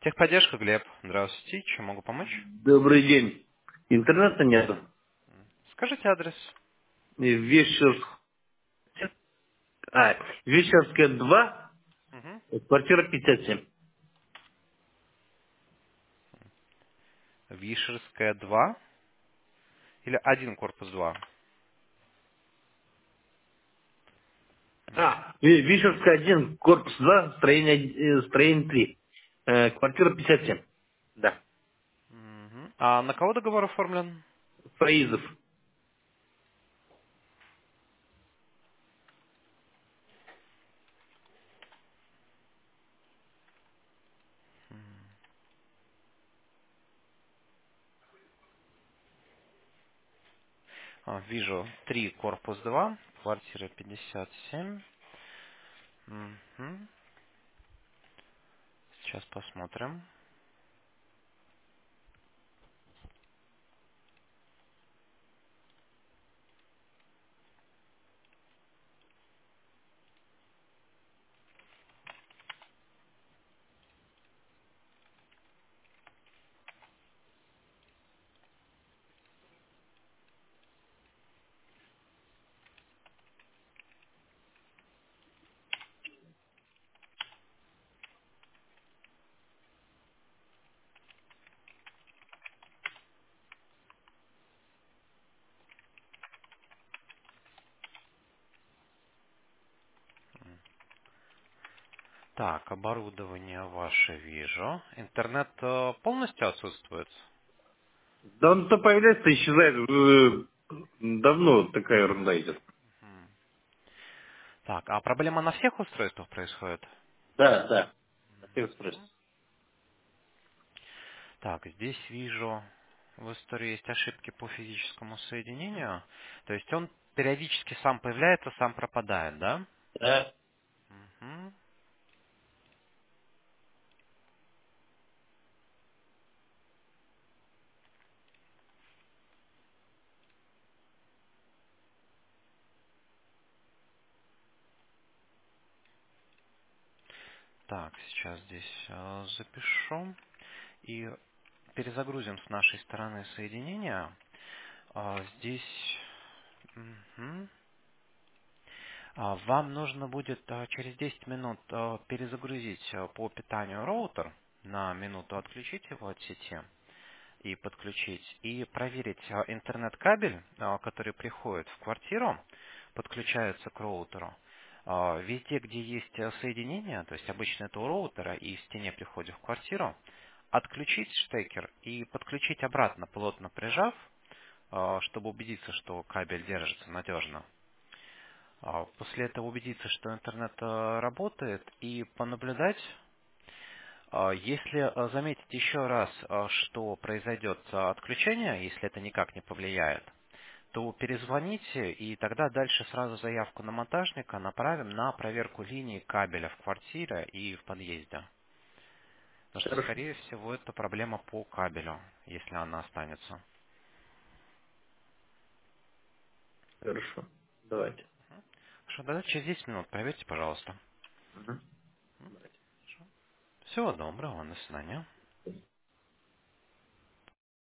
Техподдержка, Глеб. Здравствуйте. Чем могу помочь? Добрый день. Интернета нету. Скажите адрес. Вещерск... Вещерская 2, Мгм. квартира 57. Вишерская 2 или один корпус 2? Вещерская 1, корпус 2, строение 3. Квартира 57. Да. Мгм. А на кого договор оформлен? Фаизов. Вижу 3 корпус 2, квартира 57. Мгм. Сейчас посмотрим. Так, оборудование ваше вижу. Интернет полностью отсутствует? Да он то появляется, то исчезает. Давно такая ерунда идет. М. Так, а проблема на всех устройствах происходит? Да, да. На всех устройствах. Так, здесь вижу, в истории есть ошибки по физическому соединению. То есть он периодически сам появляется, сам пропадает, да? Да. Мгм. Так, сейчас здесь запишу. И перезагрузим с нашей стороны соединение. Здесь... мгм. Вам нужно будет через 10 минут перезагрузить по питанию роутер, на минуту отключить его от сети и подключить, и проверить интернет-кабель, который приходит в квартиру, подключается к роутеру. Везде, где есть соединение, то есть обычно это у роутера и в стене приходит в квартиру, отключить штекер и подключить обратно, плотно прижав, чтобы убедиться, что кабель держится надежно. После этого убедиться, что интернет работает, и понаблюдать. Если заметить еще раз, что произойдет отключение, если это никак не повлияет, то перезвоните, и тогда дальше сразу заявку на монтажника направим на проверку линии кабеля в квартире и в подъезде. Потому что, Хорошо. скорее всего, это проблема по кабелю, если она останется. Хорошо. Давайте. Хорошо, тогда через 10 минут проверьте, пожалуйста. Мгм. Всего доброго, до свидания.